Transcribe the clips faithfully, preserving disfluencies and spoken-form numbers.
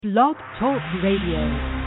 Blog Talk Radio.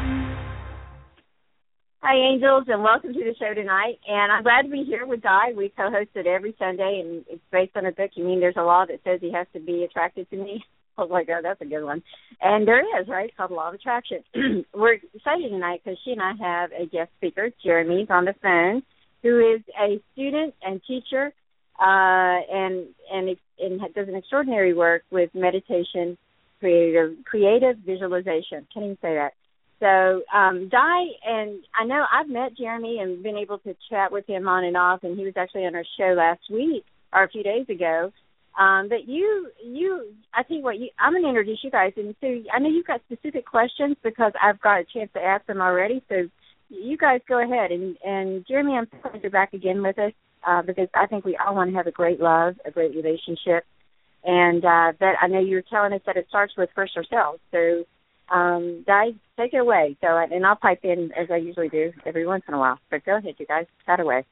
Hi, Angels, and welcome to the show tonight. And I'm glad to be here with Di. We co-host it every Sunday, and it's based on a book. You mean there's a law that says he has to be attracted to me? I was like, oh, that's a good one. And there is, right? It's called the Law of Attraction. We're excited tonight because she and I have a guest speaker. Jeremy's on the phone, who is a student and teacher uh, and, and, and does an extraordinary work with meditation, creative, creative visualization. Can't even say that. So, um, Di, and I know I've met Jeremy and been able to chat with him on and off, and he was actually on our show last week or a few days ago. Um, but you, you, I think what you, I'm going to introduce you guys, and so I know you've got specific questions because I've got a chance to ask them already. So, you guys go ahead, and, and Jeremy, I'm so glad you're back again with us uh, because I think we all want to have a great love, a great relationship, and uh, that I know you're telling us that it starts with first ourselves. So. Um, Di, take it away. So, and I'll pipe in as I usually do every once in a while. But go ahead, you guys. Cut away.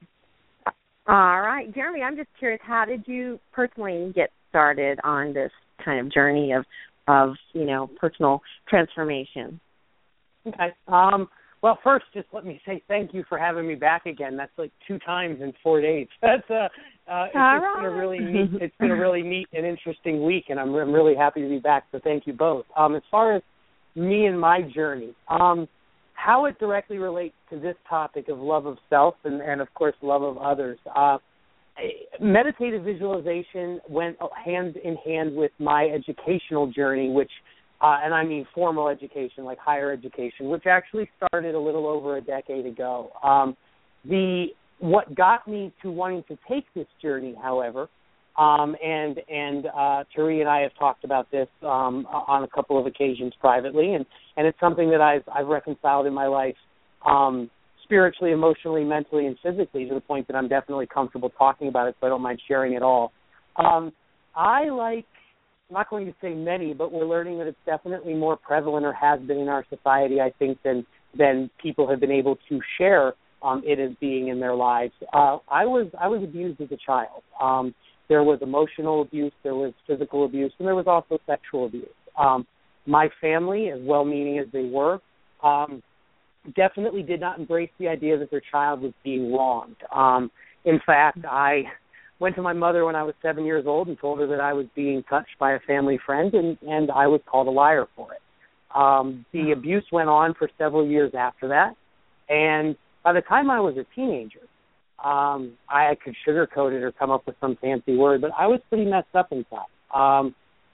All right, Jeremy. I'm just curious. How did you personally get started on this kind of journey of, of you know, personal transformation? Okay. Um, well, first, just let me say thank you for having me back again. That's like two times in four days. That's uh, uh it's, All it's right. been a really neat. It's been a really neat and interesting week, and I'm, I'm really happy to be back. So thank you both. Um, as far as me and my journey, um, how it directly relates to this topic of love of self and, and of course, love of others. Uh, meditative visualization went hand in hand with my educational journey, which, uh, and I mean formal education, like higher education, which actually started a little over a decade ago. Um, the what got me to wanting to take this journey, however, Um, and and uh, Turi and I have talked about this um, on a couple of occasions privately, and, and it's something that I've, I've reconciled in my life um, spiritually, emotionally, mentally, and physically to the point that I'm definitely comfortable talking about it, so I don't mind sharing it all. Um, I like, I'm not going to say many, but we're learning that it's definitely more prevalent or has been in our society, I think, than, than people have been able to share um, it as being in their lives. Uh, I was I was abused as a child. Um, There was emotional abuse, there was physical abuse, and there was also sexual abuse. Um, my family, as well-meaning as they were, um, definitely did not embrace the idea that their child was being wronged. Um, in fact, I went to my mother when I was seven years old and told her that I was being touched by a family friend, and, and I was called a liar for it. Um, the abuse went on for several years after that, and by the time I was a teenager, Um, I could sugarcoat it or come up with some fancy word, but I was pretty messed up inside. Um,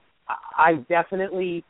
I definitely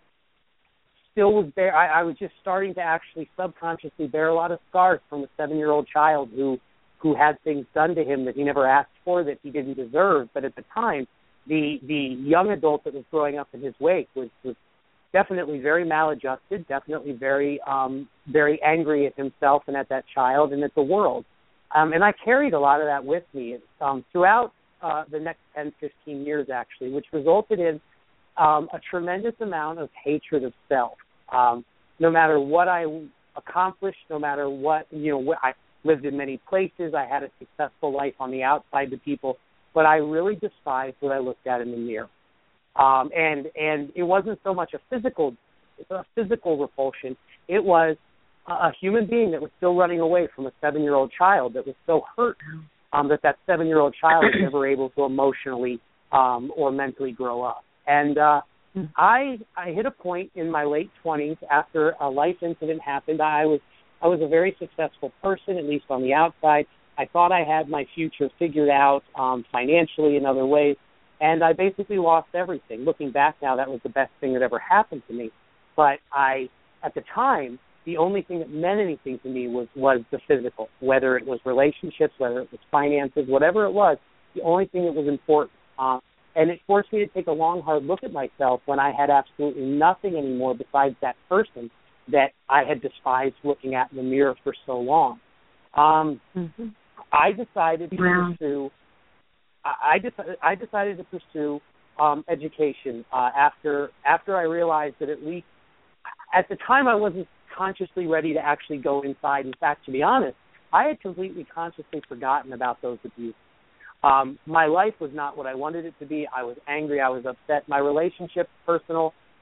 still was bear. I, I was just starting to actually subconsciously bear a lot of scars from a seven-year-old child who, who had things done to him that he never asked for, that he didn't deserve. But at the time, the the young adult that was growing up in his wake was, was definitely very maladjusted, definitely very um, very angry at himself and at that child and at the world. Um, and I carried a lot of that with me um, throughout uh, the next ten, fifteen years, actually, which resulted in um, a tremendous amount of hatred of self. Um, no matter what I accomplished, no matter what, you know, what, I lived in many places. I had a successful life on the outside to people, but I really despised what I looked at in the mirror. Um, and and it wasn't so much a physical, a physical repulsion. It was a human being that was still running away from a seven-year-old child that was so hurt um, that that seven-year-old child was never able to emotionally um, or mentally grow up. And uh, I I hit a point in my late twenties after a life incident happened. I was I was a very successful person, at least on the outside. I thought I had my future figured out um, financially in other ways, and I basically lost everything. Looking back now, that was the best thing that ever happened to me. But I, at the time, the only thing that meant anything to me was, was the physical, whether it was relationships, whether it was finances, whatever it was, the only thing that was important. Uh, and it forced me to take a long, hard look at myself when I had absolutely nothing anymore besides that person that I had despised looking at in the mirror for so long. Um, mm-hmm. I decided to wow. pursue, I, I, de- I decided to pursue um, education uh, after after I realized that at least, at the time I wasn't consciously ready to actually go inside. In fact, to be honest, I had completely consciously forgotten about those abuses. Um, my life was not what I wanted it to be. I was angry. I was upset. My relationships, personal,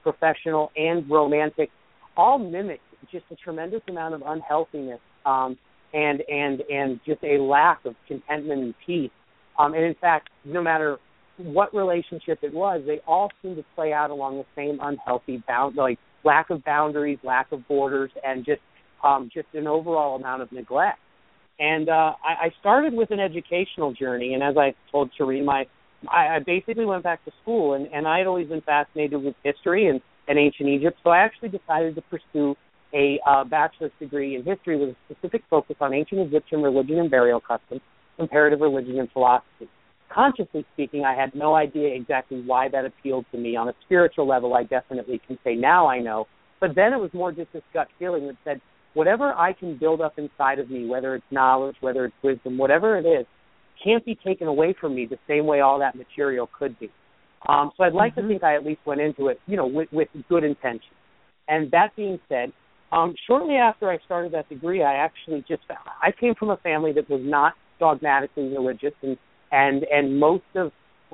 professional, and romantic, all mimic just a tremendous amount of unhealthiness um, and and and just a lack of contentment and peace. Um, and in fact, no matter what relationship it was, they all seem to play out along the same unhealthy bound, like lack of boundaries, lack of borders, and just um, just an overall amount of neglect. And uh, I, I started with an educational journey, and as I told Therese, my I, I basically went back to school, and, and I had always been fascinated with history and, and ancient Egypt, so I actually decided to pursue a uh, bachelor's degree in history with a specific focus on ancient Egyptian religion and burial customs, comparative religion, and philosophy. Consciously speaking, I had no idea exactly why that appealed to me. On a spiritual level, I definitely can say now I know, but then it was more just this gut feeling that said, whatever I can build up inside of me, whether it's knowledge, whether it's wisdom, whatever it is, can't be taken away from me the same way all that material could be. Um, so I'd like mm-hmm. to think I at least went into it, you know, with, with good intention. And that being said, um, shortly after I started that degree, I actually just found, I came from a family that was not dogmatically religious, and, and, and most of,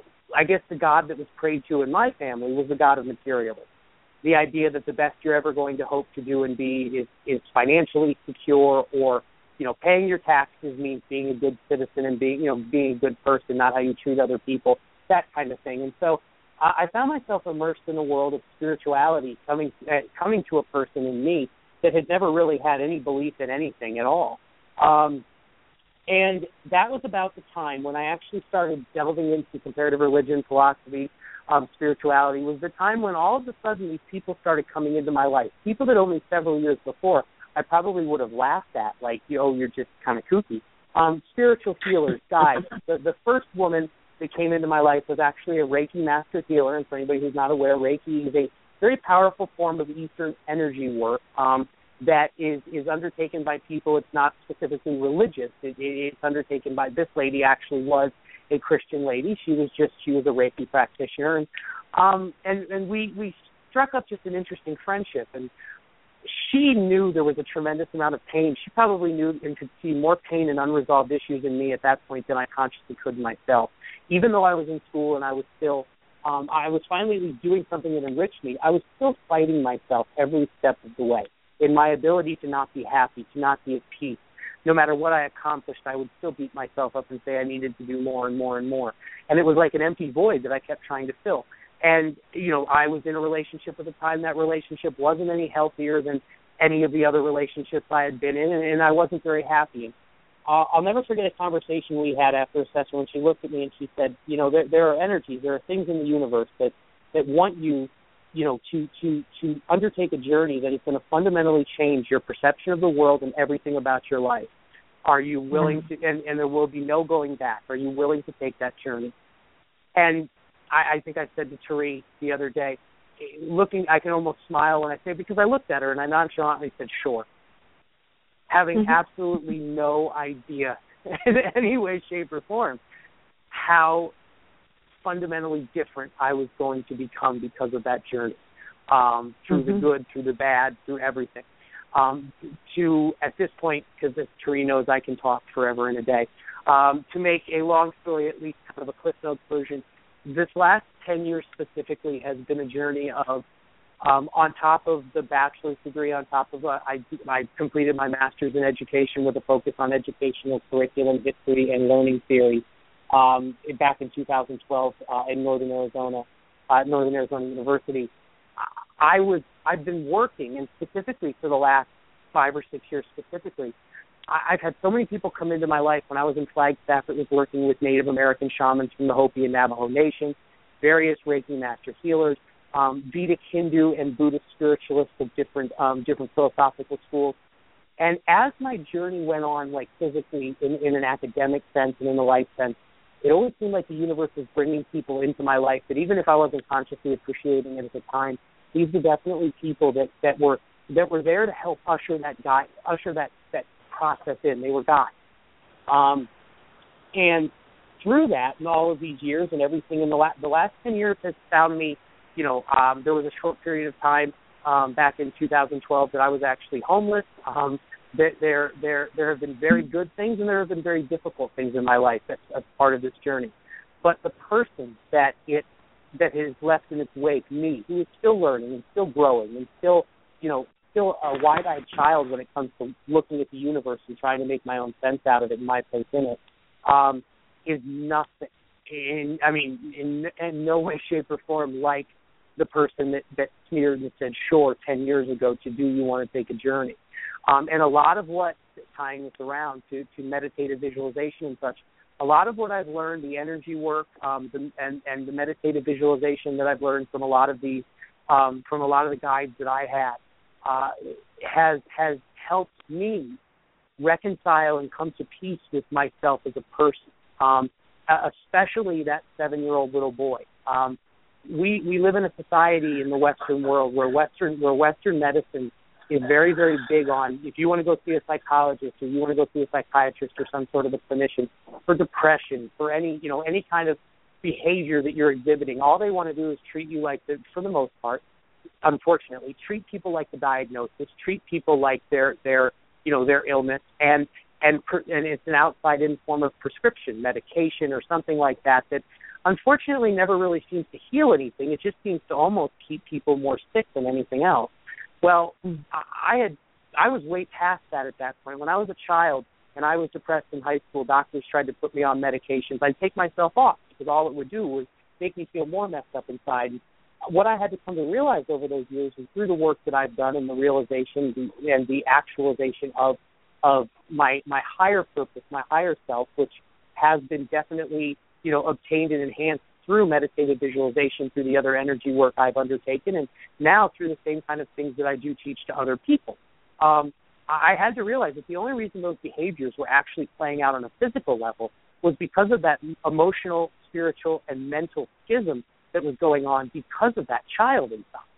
I guess, the God that was prayed to in my family was the God of materialism. The idea that the best you're ever going to hope to do and be is, is financially secure, or, you know, paying your taxes means being a good citizen and being, you know, being a good person, not how you treat other people, that kind of thing. And so I, I found myself immersed in a world of spirituality coming uh, coming to a person in me that had never really had any belief in anything at all. Um, and that was about the time when I actually started delving into comparative religion, philosophy, um, spirituality, was the time when all of a sudden these people started coming into my life. People that only several years before I probably would have laughed at, like, oh, you're just kind of kooky. Um, spiritual healers, guys. The, the first woman that came into my life was actually a Reiki master healer, and for anybody who's not aware, Reiki is a very powerful form of Eastern energy work um, that is, is undertaken by people. It's not specifically religious. It, it, it's undertaken by, this lady actually was a Christian lady. She was just, she was a Reiki practitioner. And, um, and, and we, we struck up just an interesting friendship. And she knew there was a tremendous amount of pain. She probably knew and could see more pain and unresolved issues in me at that point than I consciously could myself. Even though I was in school and I was still, um, I was finally doing something that enriched me, I was still fighting myself every step of the way in my ability to not be happy, to not be at peace. No matter what I accomplished, I would still beat myself up and say I needed to do more and more and more. And it was like an empty void that I kept trying to fill. And, you know, I was in a relationship at the time. That relationship wasn't any healthier than any of the other relationships I had been in, and, and I wasn't very happy. And uh, I'll never forget a conversation we had after a session when she looked at me and she said, you know, there, there are energies, there are things in the universe that, that want you, you know, to, to, to undertake a journey that is going to fundamentally change your perception of the world and everything about your life. Are you willing to, and, and there will be no going back, are you willing to take that journey? And I, I think I said to Therese the other day, looking, I can almost smile when I say it because I looked at her and I nonchalantly said, sure. Having mm-hmm. absolutely no idea in any way, shape, or form how fundamentally different I was going to become because of that journey, um, through mm-hmm. the good, through the bad, through everything. Um, to, at this point, because as Therese knows, I can talk forever and a day, um, to make a long story, at least kind of a Cliff Notes version, this last ten years specifically has been a journey of, um, on top of the bachelor's degree, on top of, uh, I, I completed my master's in education with a focus on educational curriculum, history, and learning theory um, back in two thousand twelve uh, in Northern Arizona, uh, Northern Arizona University. I was, I've been working, and specifically for the last five or six years specifically, I've had so many people come into my life. When I was in Flagstaff, it was working with Native American shamans from the Hopi and Navajo Nation, various Reiki master healers, um, Vedic Hindu and Buddhist spiritualists of different um, different philosophical schools. And as my journey went on, like physically, in, in an academic sense and in a life sense, it always seemed like the universe was bringing people into my life that even if I wasn't consciously appreciating it at the time, these were definitely people that, that were that were there to help usher that guy, usher that, that process in. They were guides. Um, and through that, and all of these years and everything in the, la- the last ten years has found me, you know, um, there was a short period of time um, back in two thousand twelve that I was actually homeless. Um, there, there, there, there have been very good things and there have been very difficult things in my life that's, that's part of this journey. But the person that it that has left in its wake me, who is still learning and still growing and still, you know, still a wide-eyed child when it comes to looking at the universe and trying to make my own sense out of it and my place in it, um, is nothing. In, I mean, in, in no way, shape, or form like the person that, that sneered and said, sure, ten years ago, to do you want to take a journey. Um, and a lot of what, tying this around to, to meditative visualization and such, a lot of what I've learned, the energy work um, the, and, and the meditative visualization that I've learned from a lot of the um, from a lot of the guides that I had, uh, has has helped me reconcile and come to peace with myself as a person, um, especially that seven-year-old little boy. Um, we we live in a society in the Western world where Western where Western medicine is very, very big on, if you want to go see a psychologist or you want to go see a psychiatrist or some sort of a clinician for depression, for any, you know, any kind of behavior that you're exhibiting, all they want to do is treat you like, the, for the most part, unfortunately, treat people like the diagnosis, treat people like their, their you know, their illness, and and and it's an outside-in form of prescription, medication or something like that that unfortunately never really seems to heal anything. It just seems to almost keep people more sick than anything else. Well, I had I was way past that at that point. When I was a child and I was depressed in high school, doctors tried to put me on medications. I'd take myself off because all it would do was make me feel more messed up inside. What I had to come to realize over those years is through the work that I've done and the realization and the actualization of of my my higher purpose, my higher self, which has been definitely, you know, obtained and enhanced through meditative visualization, through the other energy work I've undertaken, and now through the same kind of things that I do teach to other people. Um, I had to realize that the only reason those behaviors were actually playing out on a physical level was because of that emotional, spiritual, and mental schism that was going on because of that child inside.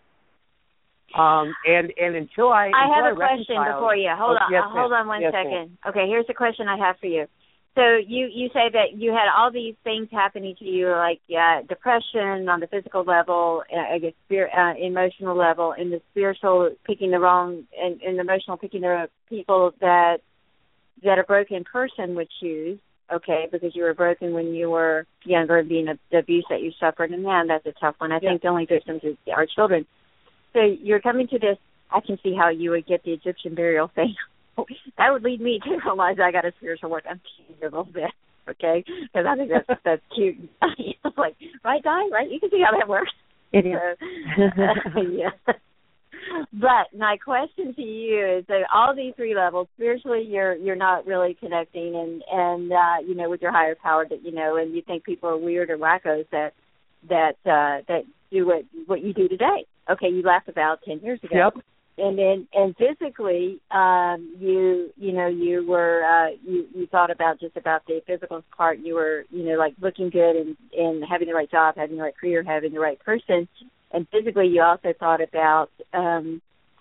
Um, and, and until I... I until have a I question before you. Hold oh, on. yes, hold on one yes, second. Ma'am. Okay, here's the question I have for you. So you, you say that you had all these things happening to you, like uh, depression on the physical level, uh, I guess spir- uh, emotional level, and the spiritual picking the wrong, and, and the emotional picking the people that that a broken person would choose, okay, because you were broken when you were younger and being a, the abuse that you suffered, and man, that's a tough one. I yeah. think the only victims is our children. So you're coming to this, I can see how you would get the Egyptian burial thing. That would lead me to realize I got a spiritual work. I'm teasing you a little bit, okay? Because I think that's that's cute. Like, right, Di? Right? You can see how that works. It is. So, yeah. But my question to you is that all these three levels, spiritually, you're you're not really connecting, and and uh, you know, with your higher power, that you know, and you think people are weird or wackos that that uh, that do what what you do today. Okay, you laughed about ten years ago. Yep. And then, and physically, um, you, you know, you were, uh, you, you thought about just about the physical part. You were, you know, like looking good and, and having the right job, having the right career, having the right person. And physically, you also thought about, um,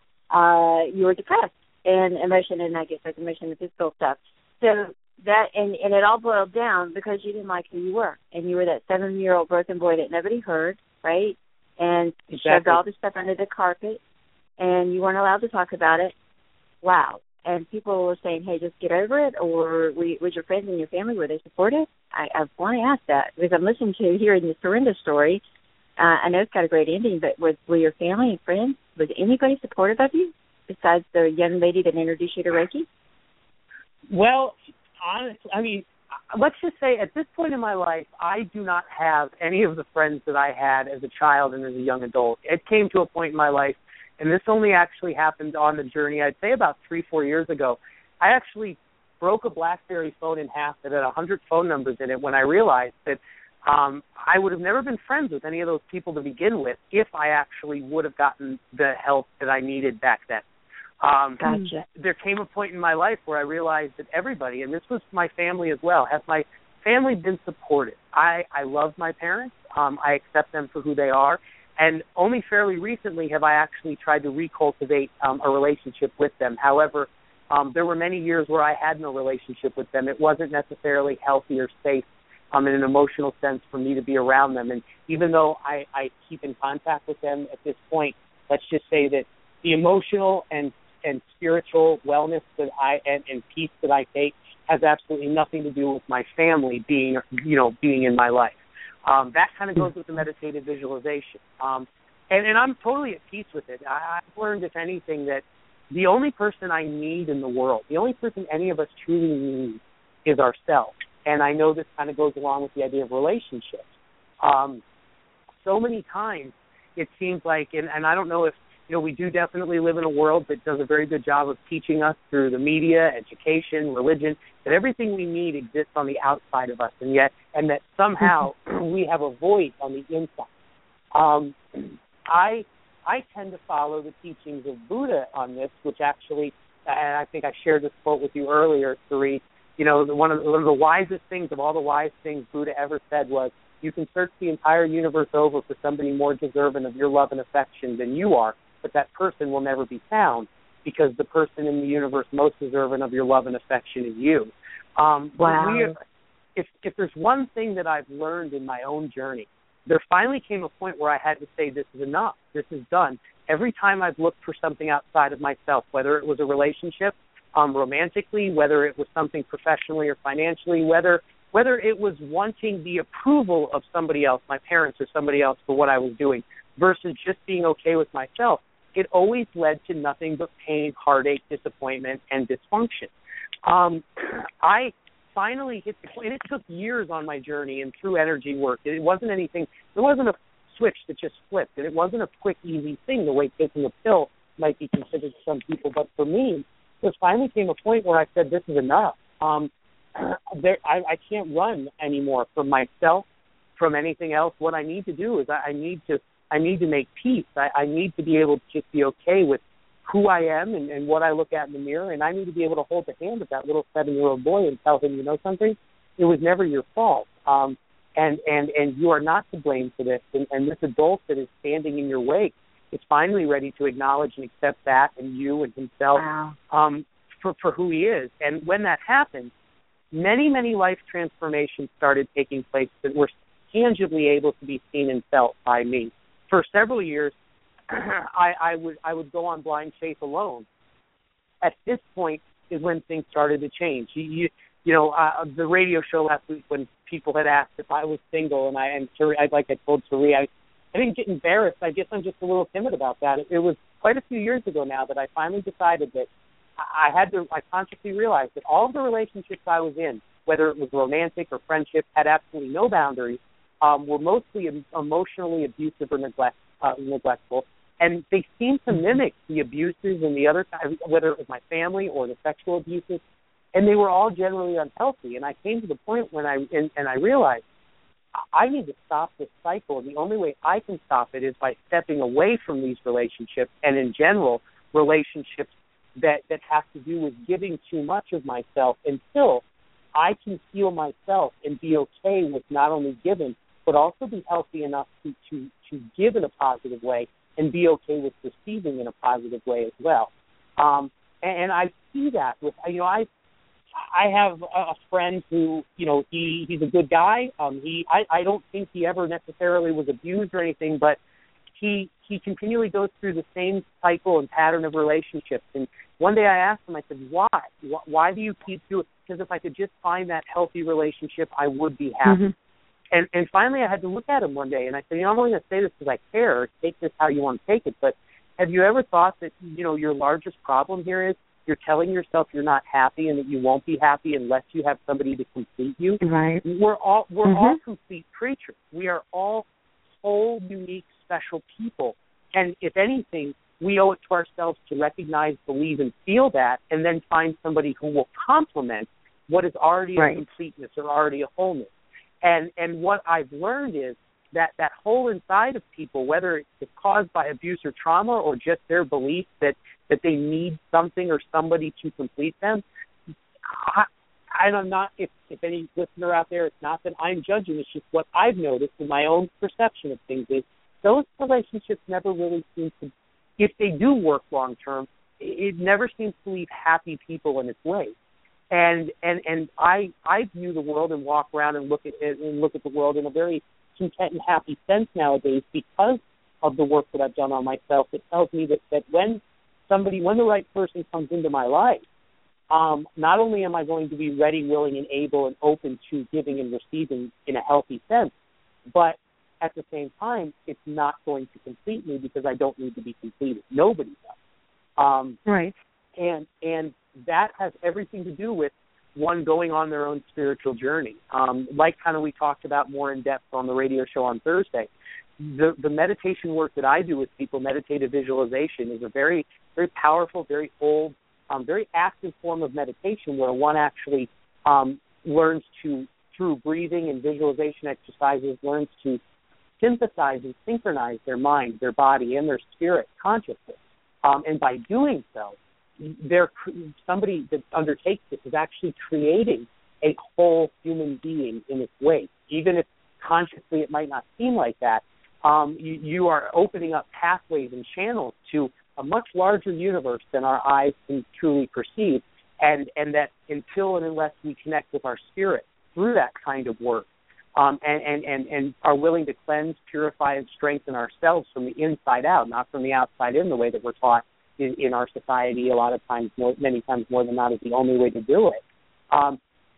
uh, you were depressed and emotion, and I guess like emotion and physical stuff. So that, and, and it all boiled down because you didn't like who you were, and you were that seven-year-old broken boy that nobody heard, right? And exactly. Shoved all this stuff under the carpet. And you weren't allowed to talk about it. Wow. And people were saying, hey, just get over it, or were you, was your friends and your family, were they supportive? I, I want to ask that, because I'm listening to hearing the surrender story. Uh, I know it's got a great ending, but was, were your family and friends, was anybody supportive of you besides the young lady that introduced you to Reiki? Well, honestly, I mean, let's just say at this point in my life, I do not have any of the friends that I had as a child and as a young adult. It came to a point in my life, and this only actually happened on the journey, I'd say about three, four years ago. I actually broke a BlackBerry phone in half that had one hundred phone numbers in it when I realized that um, I would have never been friends with any of those people to begin with if I actually would have gotten the help that I needed back then. Um, gotcha. There came a point in my life where I realized that everybody, and this was my family as well, has my family been supportive. I, I love my parents. Um, I accept them for who they are. And only fairly recently have I actually tried to recultivate um, a relationship with them. However, um, there were many years where I had no relationship with them. It wasn't necessarily healthy or safe um, in an emotional sense for me to be around them. And even though I, I keep in contact with them at this point, let's just say that the emotional and, and spiritual wellness that I and, and peace that I take has absolutely nothing to do with my family being, you know, being in my life. Um, that kind of goes with the meditative visualization. Um, and, and I'm totally at peace with it. I, I've learned, if anything, that the only person I need in the world, the only person any of us truly need is ourselves. And I know this kind of goes along with the idea of relationships. Um, so many times it seems like, and, and I don't know if, you know, we do definitely live in a world that does a very good job of teaching us through the media, education, religion, that everything we need exists on the outside of us, and yet, and that somehow we have a void on the inside. Um, I I tend to follow the teachings of Buddha on this, which actually, and I think I shared this quote with you earlier, Sari. You know, the, one of the, one of the wisest things of all the wise things Buddha ever said was, you can search the entire universe over for somebody more deserving of your love and affection than you are, but that person will never be found because the person in the universe most deserving of your love and affection is you. Um, wow. We, if, if there's one thing that I've learned in my own journey, there finally came a point where I had to say, this is enough. This is done. Every time I've looked for something outside of myself, whether it was a relationship, um, romantically, whether it was something professionally or financially, whether whether it was wanting the approval of somebody else, my parents or somebody else, for what I was doing, versus just being okay with myself, it always led to nothing but pain, heartache, disappointment, and dysfunction. Um, I finally hit the point, and it took years on my journey and through energy work. It wasn't anything, there wasn't a switch that just flipped, and it wasn't a quick, easy thing the way taking a pill might be considered to some people. But for me, there finally came a point where I said, this is enough. Um, there, I, I can't run anymore from myself, from anything else. What I need to do is I, I need to I need to make peace. I, I need to be able to just be okay with who I am and, and what I look at in the mirror, and I need to be able to hold the hand of that little seven-year-old boy and tell him, you know something, it was never your fault, um, and, and, and you are not to blame for this, and, and this adult that is standing in your wake is finally ready to acknowledge and accept that and you and himself wow. um, for, for who he is. And when that happened, many, many life transformations started taking place that were tangibly able to be seen and felt by me. For several years, I, I would I would go on blind faith alone. At this point is when things started to change. You, you, you know, uh, the radio show last week when people had asked if I was single, and I and Sari, I like I told Sari, I, I didn't get embarrassed. I guess I'm just a little timid about that. It, it was quite a few years ago now that I finally decided that I had to. I consciously realized that all of the relationships I was in, whether it was romantic or friendship, had absolutely no boundaries. Um, were mostly emotionally abusive or neglect, uh, neglectful, and they seemed to mimic the abuses and the other, whether it was my family or the sexual abuses, and they were all generally unhealthy. And I came to the point when I and, and I realized I need to stop this cycle, and the only way I can stop it is by stepping away from these relationships, and in general, relationships that, that have to do with giving too much of myself until I can heal myself and be okay with not only giving, but also be healthy enough to, to, to give in a positive way and be okay with receiving in a positive way as well. Um, and, and I see that with, you know, I I have a friend who, you know, he, he's a good guy. Um, he I, I don't think he ever necessarily was abused or anything, but he he continually goes through the same cycle and pattern of relationships. And one day I asked him, I said, why? Why do you keep doing it? Because if I could just find that healthy relationship, I would be happy. Mm-hmm. And and finally I had to look at him one day, and I said, you know, I'm only going to say this because I care. Take this how you want to take it. But have you ever thought that, you know, your largest problem here is you're telling yourself you're not happy and that you won't be happy unless you have somebody to complete you? Right. We're all we're mm-hmm. all complete creatures. We are all whole, unique, special people. And if anything, we owe it to ourselves to recognize, believe, and feel that, and then find somebody who will complement what is already right. a completeness or already a wholeness. And and what I've learned is that that hole inside of people, whether it's caused by abuse or trauma or just their belief that, that they need something or somebody to complete them, I, I'm not, if, if any listener out there, it's not that I'm judging, it's just what I've noticed in my own perception of things is those relationships never really seem to, if they do work long term, it never seems to leave happy people in its wake. And and and I I view the world and walk around and look at it and look at the world in a very content and happy sense nowadays because of the work that I've done on myself. It tells me that, that when somebody, when the right person comes into my life, um, not only am I going to be ready, willing, and able and open to giving and receiving in a healthy sense, But at the same time, it's not going to complete me because I don't need to be completed. Nobody does. Um, right. And and that has everything to do with one going on their own spiritual journey. Um, like kind of we talked about more in depth on the radio show on Thursday. The the meditation work that I do with people, meditative visualization, is a very, very powerful, very old, um, very active form of meditation where one actually um, learns to, through breathing and visualization exercises, learns to synthesize and synchronize their mind, their body, and their spirit consciously. Um, and by doing so, they're, somebody that undertakes this is actually creating a whole human being in its way. Even if consciously it might not seem like that, um, you, you are opening up pathways and channels to a much larger universe than our eyes can truly perceive. And, and that until and unless we connect with our spirit through that kind of work, um, and, and, and, and are willing to cleanse, purify, and strengthen ourselves from the inside out, not from the outside in, the way that we're taught in, in our society a lot of times, more, many times more than not, is the only way to do it. Um,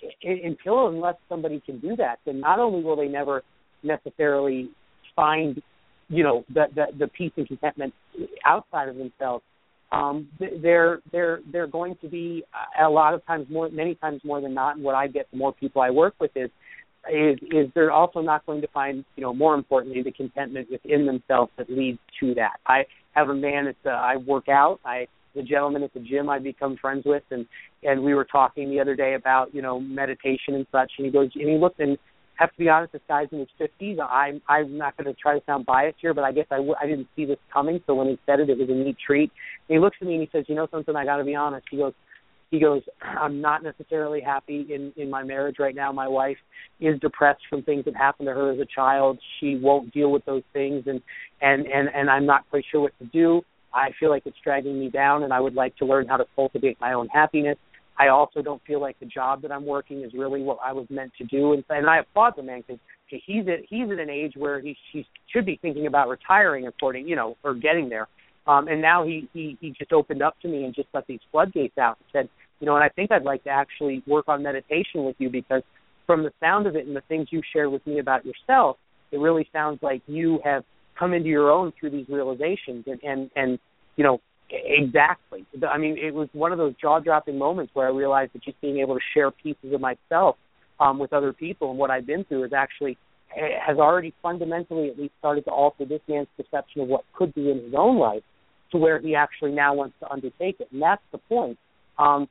until and unless somebody can do that, then not only will they never necessarily find, you know, the, the, the peace and contentment outside of themselves, um, they're they're they're going to be a lot of times more, many times more than not. And what I get the more people I work with is is is they're also not going to find, you know, more importantly, the contentment within themselves that leads to that. I have a man that uh, I work out. I the gentleman at the gym I've become friends with, and and we were talking the other day about, you know, meditation and such. And he goes, and he looked, and have to be honest, this guy's in his fifties. I'm I'm not going to try to sound biased here, but I guess I, w- I didn't see this coming. So when he said it, it was a neat treat. And he looks at me and he says, you know something, I got to be honest. He goes, he goes, I'm not necessarily happy in, in my marriage right now. My wife is depressed from things that happened to her as a child. She won't deal with those things, and and and, and I'm not quite sure what to do. I feel like it's dragging me down, and I would like to learn how to cultivate my own happiness. I also don't feel like the job that I'm working is really what I was meant to do. And, and I applaud the man because he's at, he's at an age where he, he should be thinking about retiring, according, you know, or getting there. Um, and now he, he, he just opened up to me and just let these floodgates out and said, you know, and I think I'd like to actually work on meditation with you, because from the sound of it and the things you shared with me about yourself, it really sounds like you have come into your own through these realizations. And, and, and you know, exactly. I mean, it was one of those jaw-dropping moments where I realized that just being able to share pieces of myself um, with other people and what I've been through is actually has already fundamentally at least started to alter this man's perception of what could be in his own life to where he actually now wants to undertake it. And that's the point. Um,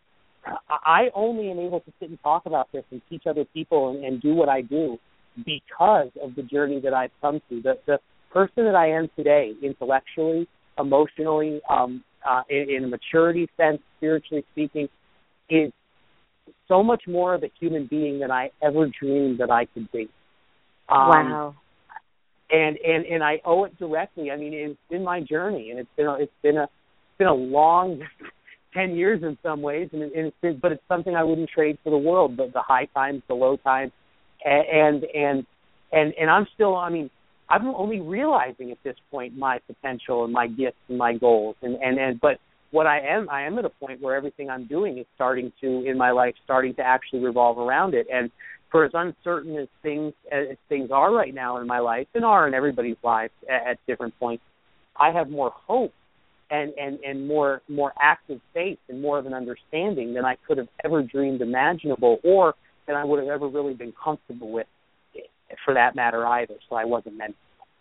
I only am able to sit and talk about this and teach other people and, and do what I do because of the journey that I've come through. The, the person that I am today, intellectually, emotionally, um, uh, in, in a maturity sense, spiritually speaking, is so much more of a human being than I ever dreamed that I could be. Um, wow. And, and and I owe it directly. I mean, it's been my journey, and it's been a, it's been a it's been a long ten years in some ways, and, and it's been, but it's something I wouldn't trade for the world. But the high times, the low times, and and and and I'm still. I mean, I'm only realizing at this point my potential and my gifts and my goals, and, and, and but what I am, I am at a point where everything I'm doing is starting to, in my life, starting to actually revolve around it. And for as uncertain as things as things are right now in my life, and are in everybody's life at, at different points, I have more hope and, and, and more more active faith and more of an understanding than I could have ever dreamed imaginable, or than I would have ever really been comfortable with, for that matter either. So I wasn't meant to.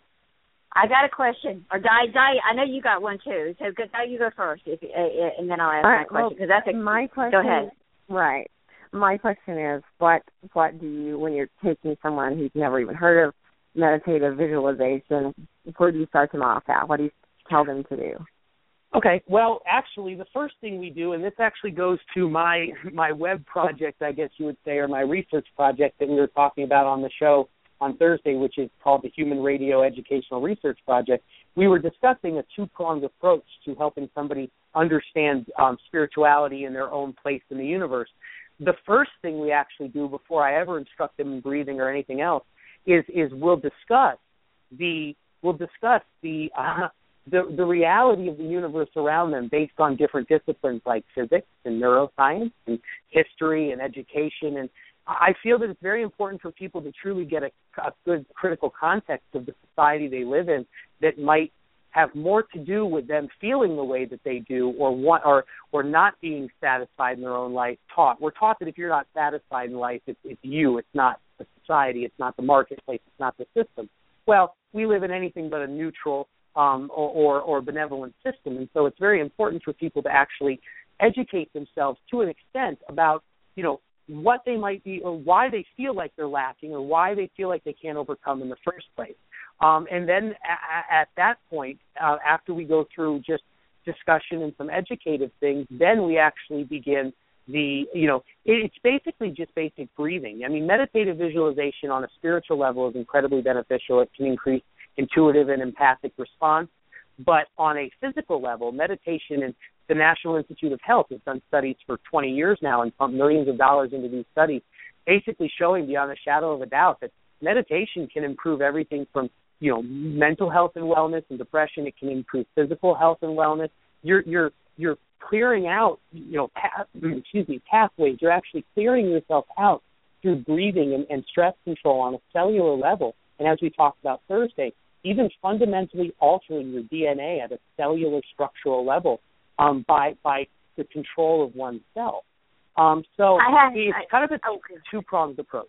I got a question. Or Di, Di, I know you got one too. So Di, you go first, if, uh, and then I'll ask All my right, question, because well, that's a my question. Go ahead. Right. My question is, what what do you, when you're taking someone who's never even heard of meditative visualization, where do you start them off at? What do you tell them to do? Okay. Well, actually, the first thing we do, and this actually goes to my my web project, I guess you would say, or my research project that we were talking about on the show on Thursday, which is called the Human Radio Educational Research Project. We were discussing a two-pronged approach to helping somebody understand um, spirituality and their own place in the universe. The first thing we actually do before I ever instruct them in breathing or anything else is is we'll discuss the we'll discuss the uh, the the reality of the universe around them based on different disciplines like physics and neuroscience and history and education, and I feel that it's very important for people to truly get a, a good critical context of the society they live in that might have more to do with them feeling the way that they do or want or or not being satisfied in their own life. Taught we're taught that if you're not satisfied in life, it's, it's you, it's not the society, it's not the marketplace, it's not the system. Well, we live in anything but a neutral um, or, or or benevolent system, and so it's very important for people to actually educate themselves to an extent about, you know, what they might be or why they feel like they're lacking or why they feel like they can't overcome in the first place. Um, and then a- at that point, uh, after we go through just discussion and some educative things, then we actually begin the, you know, it's basically just basic breathing. I mean, meditative visualization on a spiritual level is incredibly beneficial. It can increase intuitive and empathic response. But on a physical level, meditation, and the National Institute of Health has done studies for twenty years now and pumped millions of dollars into these studies, basically showing beyond a shadow of a doubt that meditation can improve everything from, you know, mental health and wellness and depression. It can improve physical health and wellness. You're you're you're clearing out, you know, path, excuse me, pathways. You're actually clearing yourself out through breathing and, and stress control on a cellular level. And as we talked about Thursday, even fundamentally altering your D N A at a cellular structural level um, by by the control of oneself. Um, so have, it's I, kind of a okay. two-pronged approach.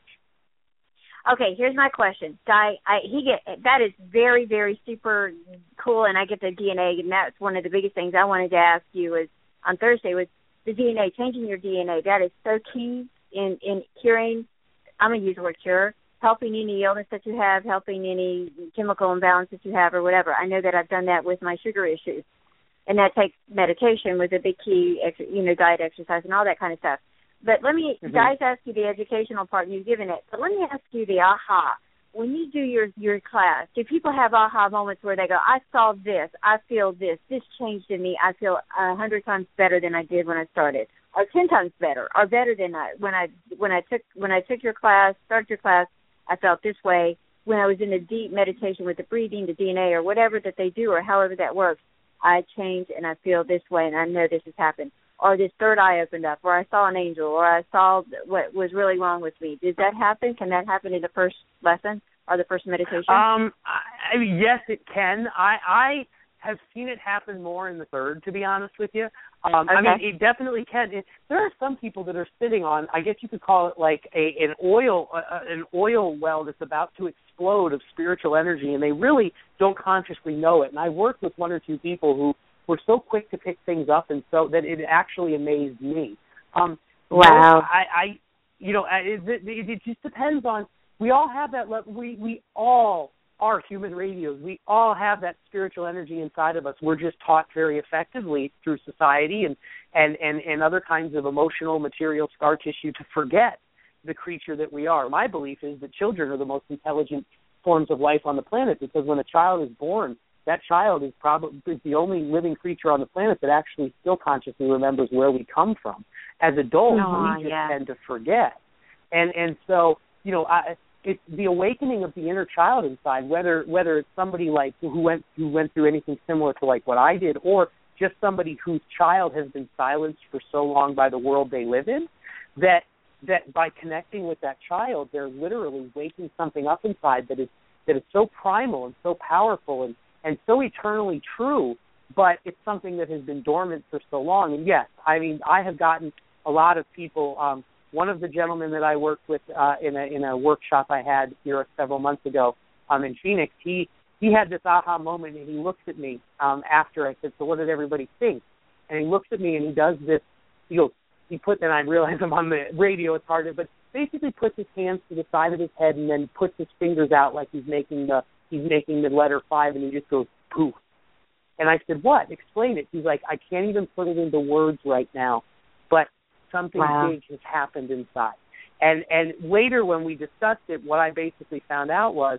Okay, here's my question. Di, I, he get that is very, very super cool, and I get the D N A, and that's one of the biggest things I wanted to ask you was on Thursday was the D N A, changing your D N A. That is so key in, in curing, I'm going to use the word cure, helping any illness that you have, helping any chemical imbalance that you have or whatever. I know that I've done that with my sugar issues, and that takes medication with a big key, you know, diet, exercise, and all that kind of stuff. But let me, mm-hmm. guys, ask you the educational part, and you've given it. But let me ask you the aha. When you do your, your class, do people have aha moments where they go, I saw this, I feel this, this changed in me, I feel a hundred times better than I did when I started, or ten times better, or better than I when I when I took when I took your class, started your class, I felt this way. When I was in a deep meditation with the breathing, the D N A, or whatever that they do, or however that works, I changed and I feel this way, and I know this has happened. Or this third eye opened up, or I saw an angel, or I saw what was really wrong with me. Did that happen? Can that happen in the first lesson or the first meditation? Um, I, I mean, yes, it can. I, I have seen it happen more in the third, to be honest with you. Um, okay. I mean, it definitely can. It, there are some people that are sitting on, I guess you could call it like a an oil uh, an oil well that's about to explode of spiritual energy, and they really don't consciously know it. And I worked with one or two people who were so quick to pick things up, and so that it actually amazed me. Um, wow. I, I, you know, it, it, it just depends on. We all have that. We we all are human radios. We all have that spiritual energy inside of us. We're just taught very effectively through society and and and, and other kinds of emotional, material scar tissue to forget the creature that we are. My belief is that children are the most intelligent forms of life on the planet, because when a child is born, that child is probably is the only living creature on the planet that actually still consciously remembers where we come from. As adults, oh, we just yeah. tend to forget. And and so, you know, I, it's the awakening of the inner child inside, whether whether it's somebody like who went who went through anything similar to like what I did, or just somebody whose child has been silenced for so long by the world they live in, that that by connecting with that child, they're literally waking something up inside that is that is so primal and so powerful and and so eternally true, but it's something that has been dormant for so long. And yes, I mean, I have gotten a lot of people. Um, one of the gentlemen that I worked with uh, in a in a workshop I had here several months ago um, in Phoenix, he he had this aha moment, and he looks at me um, after I said, "So what did everybody think?" And he looks at me and he does this. He goes, he put, and I realize I'm on the radio, it's hard to, but basically puts his hands to the side of his head and then puts his fingers out like he's making the he's making the letter five, and he just goes, poof. And I said, what? Explain it. He's like, I can't even put it into words right now, but something wow. big has happened inside. And and later when we discussed it, what I basically found out was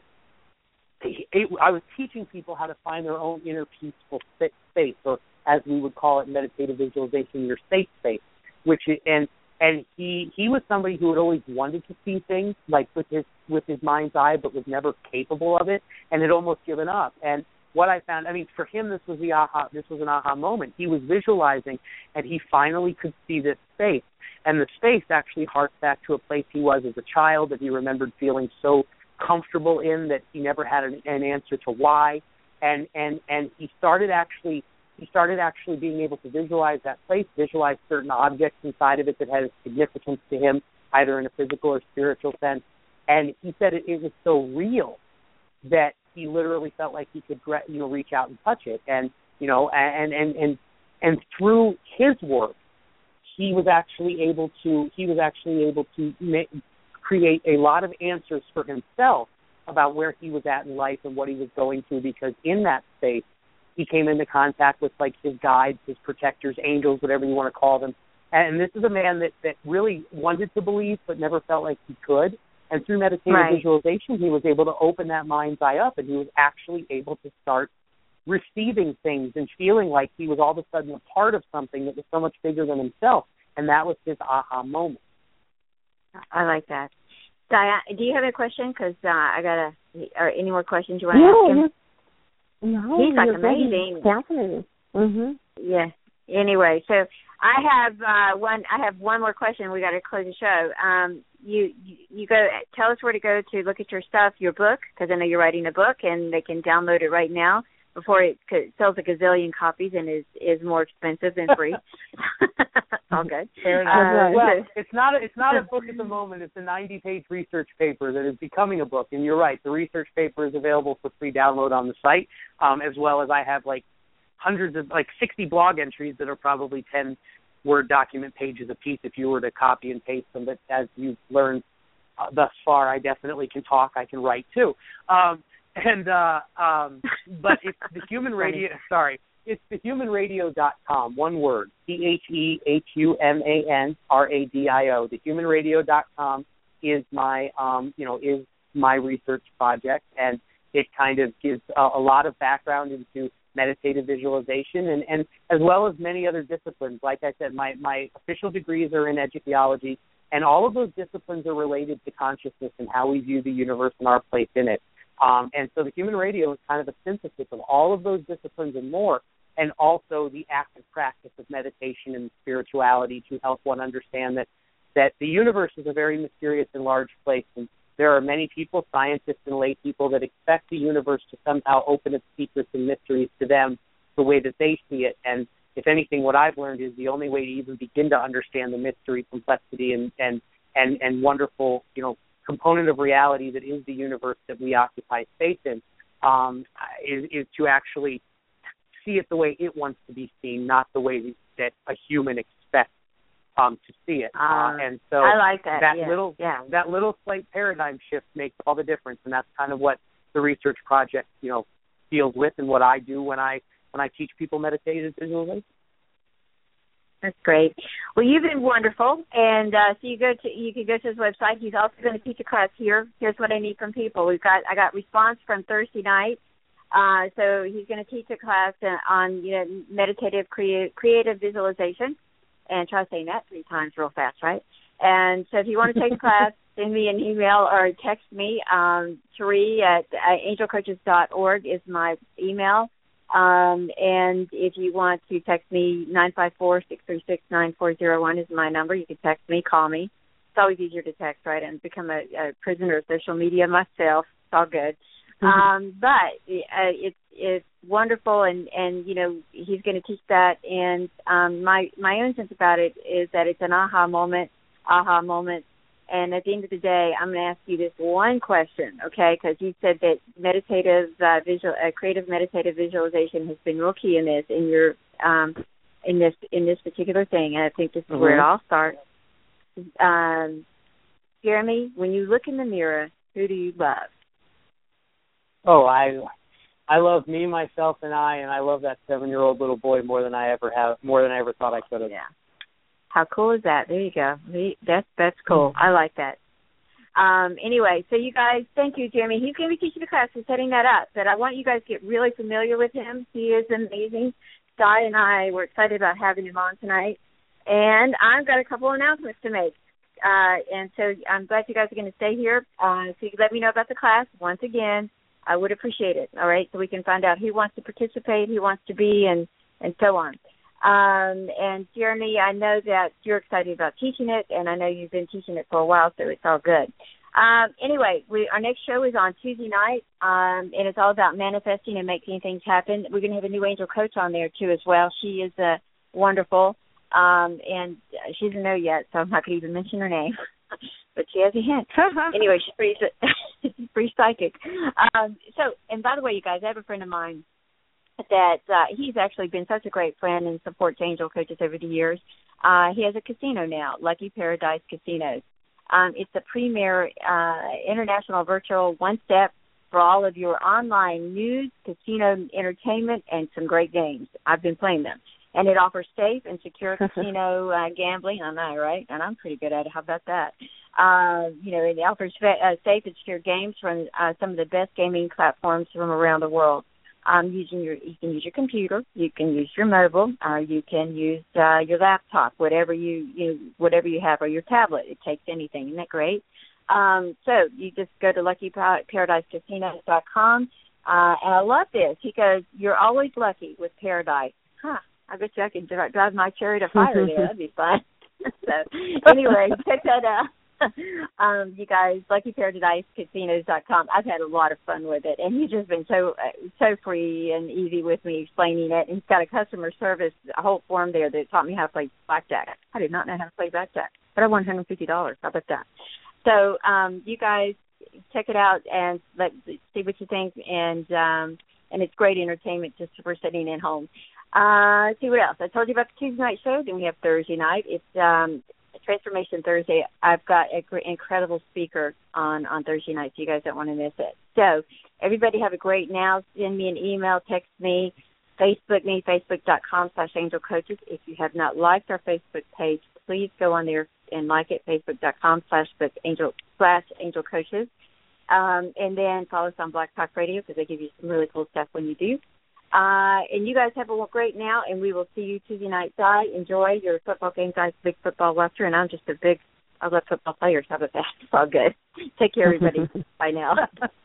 it, it, I was teaching people how to find their own inner peaceful space, or as we would call it in meditative visualization, your safe space. Which and and he he was somebody who had always wanted to see things like with his with his mind's eye, but was never capable of it, and had almost given up. And what I found, I mean, for him, this was the aha, this was an aha moment. He was visualizing, and he finally could see this space. And the space actually harks back to a place he was as a child that he remembered feeling so comfortable in that he never had an, an answer to why. And, and, and he started actually he started actually being able to visualize that place, visualize certain objects inside of it that had significance to him, either in a physical or spiritual sense. And he said it, it was so real that he literally felt like he could, you know, reach out and touch it. And, you know, and, and, and, and through his work, he was actually able to, he was actually able to make, create a lot of answers for himself about where he was at in life and what he was going through, because in that space, he came into contact with, like, his guides, his protectors, angels, whatever you want to call them. And this is a man that, that really wanted to believe but never felt like he could. And through meditative right. visualization, he was able to open that mind's eye up, and he was actually able to start receiving things and feeling like he was all of a sudden a part of something that was so much bigger than himself. And that was his aha moment. I like that. Diane, do you have a question? Because uh, I got a, or any more questions you want to no, ask him? No, he's like amazing. Fascinating. Mm-hmm. Yeah. Anyway, so I have uh, one. I have one more question. We got to close the show. Um, you, you you go. Tell us where to go to look at your stuff, your book, because I know you're writing a book, and they can download it right now before it, it sells a gazillion copies and is is more expensive than free. All good. Fair enough. Uh, well, it's not a, it's not a book at the moment. It's a ninety-page research paper that is becoming a book. And you're right. The research paper is available for free download on the site, um, as well as I have like hundreds of like sixty blog entries that are probably ten Word document pages a piece if you were to copy and paste them. But as you've learned uh, thus far, I definitely can talk. I can write too. Um, and uh, um, but it's the Human Radio. Sorry. It's the human radio dot com, one word, C H E H U M A N R A D I O. the human radio dot com is my, um, you know, is my research project, and it kind of gives a, a lot of background into meditative visualization, and, and as well as many other disciplines. Like I said, my, my official degrees are in edutheology, and all of those disciplines are related to consciousness and how we view the universe and our place in it. Um, and so the Human Radio is kind of a synthesis of all of those disciplines and more, and also the active practice of meditation and spirituality to help one understand that, that the universe is a very mysterious and large place, and there are many people, scientists and lay people, that expect the universe to somehow open its secrets and mysteries to them the way that they see it. And if anything, what I've learned is the only way to even begin to understand the mystery, complexity, and, and, and, and wonderful, you know, component of reality that is the universe that we occupy space in, um, is, is to actually see it the way it wants to be seen, not the way that a human expects um, to see it. Uh, uh, and so I like that. That yeah. little yeah. that little slight paradigm shift makes all the difference, and that's kind of what the research project, you know, deals with, and what I do when I when I teach people meditative visualization. That's great. Well, you've been wonderful, and uh, so you go to you can go to his website. He's also going to teach a class here. Here's what I need from people. We've got I got response from Thursday night. Uh, so he's going to teach a class on, you know, meditative crea- creative visualization, and try saying that three times real fast, right? And so if you want to take a class, send me an email or text me. Um, Cherie at uh, angel coaches dot org is my email. Um, and if you want to text me, nine five four, six three six, nine four zero one is my number. You can text me, call me. It's always easier to text, right, and become a, a prisoner of social media myself. It's all good. Mm-hmm. Um, but uh, it's it's wonderful, and, and you know, he's going to teach that. And um, my my own sense about it is that it's an aha moment, aha moment. And at the end of the day, I'm going to ask you this one question, okay? Because you said that meditative, uh, visual, uh, creative meditative visualization has been real key in this, in your, um, in this, in this particular thing. And I think this is mm-hmm. where it all starts. Um, Jeremy, when you look in the mirror, who do you love? Oh, I, I love me, myself, and I, and I love that seven-year-old little boy more than I ever have, more than I ever thought I could have. Yeah. How cool is that? There you go. That's that's cool. I like that. Um, anyway, so you guys, thank you, Jeremy. He's going to be teaching the class. We're setting that up. But I want you guys to get really familiar with him. He is amazing. Di and I were excited about having him on tonight. And I've got a couple announcements to make. Uh, and so I'm glad you guys are going to stay here. Uh, so you can let me know about the class. Once again, I would appreciate it, all right, so we can find out who wants to participate, who wants to be, and, and so on. Um, and, Jeremy, I know that you're excited about teaching it, and I know you've been teaching it for a while, so it's all good. Um, anyway, we, our next show is on Tuesday night, um, and it's all about manifesting and making things happen. We're going to have a new angel coach on there, too, as well. She is uh, wonderful, um, and she doesn't know yet, so I'm not going to even mention her name. But she has a hint. Anyway, she's pretty, she's pretty psychic. Um, so, and by the way, you guys, I have a friend of mine that uh, he's actually been such a great friend and supports angel coaches over the years. Uh, he has a casino now, Lucky Paradise Casinos. Um, it's a premier uh, international virtual one-step for all of your online news, casino entertainment, and some great games. I've been playing them. And it offers safe and secure casino uh, gambling. I know, right? And I'm pretty good at it. How about that? Uh, you know, it offers fa- uh, safe and secure games from uh, some of the best gaming platforms from around the world. Um, using your, you can use your computer, you can use your mobile, or you can use uh, your laptop, whatever you, you whatever you have, or your tablet. It takes anything. Isn't that great? Um, so you just go to lucky paradise casinos dot com, uh, and I love this. He goes, "You're always lucky with Paradise." Huh. I bet you I could drive my chariot of fire there. That'd be fun. So, anyway, check that out. um, you guys, lucky paradise casinos dot com. I've had a lot of fun with it, and he's just been so uh, so free and easy with me explaining it. And he's got a customer service, a whole form there that taught me how to play blackjack. I did not know how to play blackjack, but I won one hundred fifty dollars. How about that? So, um, you guys, check it out and let see what you think. And um, and it's great entertainment just for sitting at home. Uh, let's see what else. I told you about the Tuesday night show. Then we have Thursday night. It's um, Transformation Thursday. I've got an gr- incredible speaker on, on Thursday night, so you guys don't want to miss it. So everybody have a great now. Send me an email, text me, Facebook me, facebook.com slash angel coaches. If you have not liked our Facebook page, please go on there and like it, facebook.com slash angel slash angel coaches. Um, and then follow us on Black Talk Radio because they give you some really cool stuff when you do. Uh, and you guys have a great now, and we will see you Tuesday night. Di, enjoy your football game. Di's a big football watcher, and I'm just a big, I love football players. How about that? It's all good. Take care, everybody. Bye now.